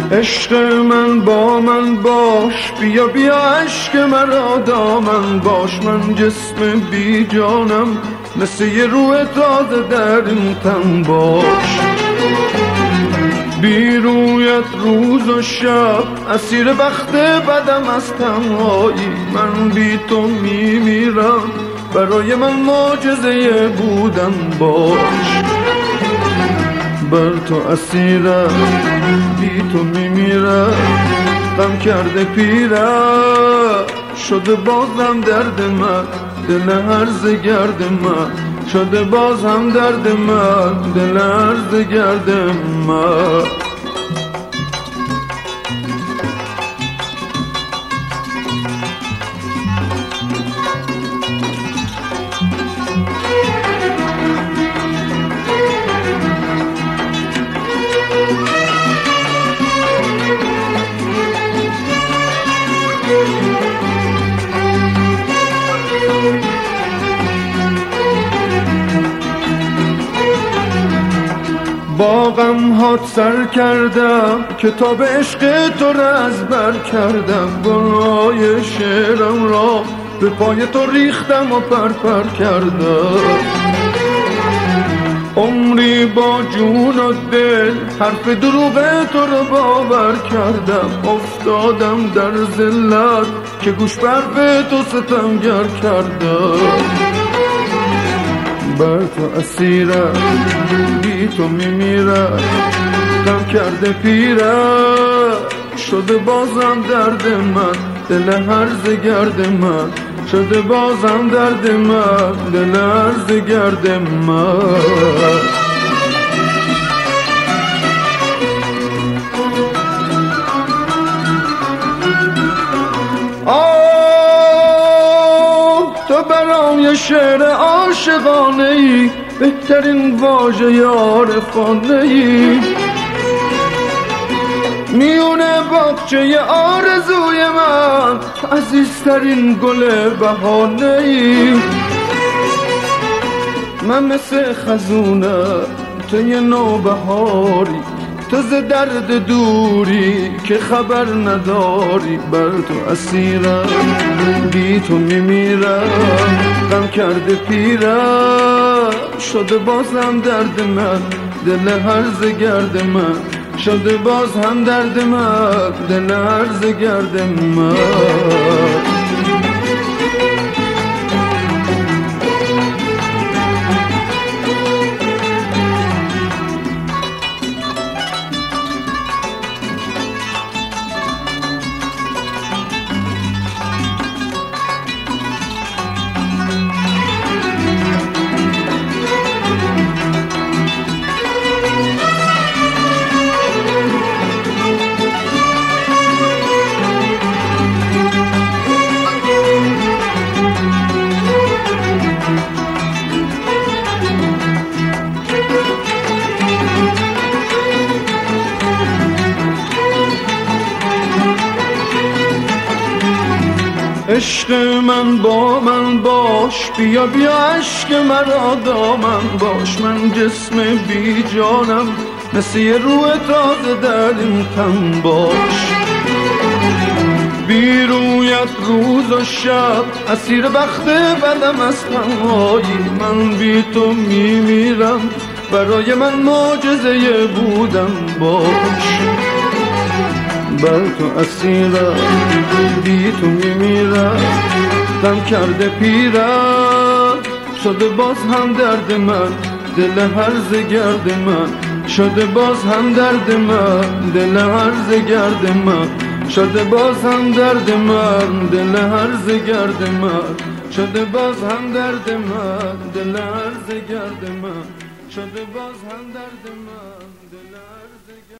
عشق من با من باش، بیا بیا عشق مرا دامن باش. من جسم بی جانم مثل یه روح تازه در این تن باش. بی رویت روز و شب اسیر بخت بدم از تنهایی. من بی تو میمیرم، برای من معجزه بودن باش. بر تو اسیرم، بی تو میمیرم، غم کرده پیرم. شده بازم درد من، دل هرزه گرد من. شده بازم درد من، دل هرزه گرد من. با غم هات سر کردم، کتاب عشق تو را از بر کردم. گناه شعرم را به پای تو ریختم و پر کردم. عمری با جون و دل حرف دروغ تو رو باور کردم. افتادم در ذلت که گوش بر به تو ستمگر کردم. بر تو اسیرم، بی تو میمیرم، غم کرده پیرم. شده بازم درد من، دل هرزه گرد من. شده بازم درد من، دل هرزه گرد من. تو برای شعر عاشقانه ای، بهترین واژه عارفانه ای. میونه باغچه آرزوی من، تو عزیزترین گل بهانه ای. من مثل خزونه، تو یه نوبهاری. تو ز درد دوری که خبر نداری. بر تو اسیرم، بی تو میمیرم، غم کرده پیرم. شده بازم درد من، دل هرزه گرد من. شده باز هم درد من، دل هرزه گرد من. عشق من با من باش، بیا بیا عشق مرا دامن باش. من جسم بی جانم مثل یه روح تازه در این تن باش. بی رویت روز و شب اسیر بخت بدم از تنهایی. من بی تو میمیرم، برای من معجزه بودن باش. بر تو اسیرم، بی تو میمیرم، غم کرده پیرم. شده باز هم درد من، دل هرزه گرد من. شده باز هم درد من، دل هرزه گرد من. شده باز هم درد من، دل هرزه گرد من. شده باز هم درد من، دل هرزه گرد من. شده باز هم درد من، دل هرزه گرد من.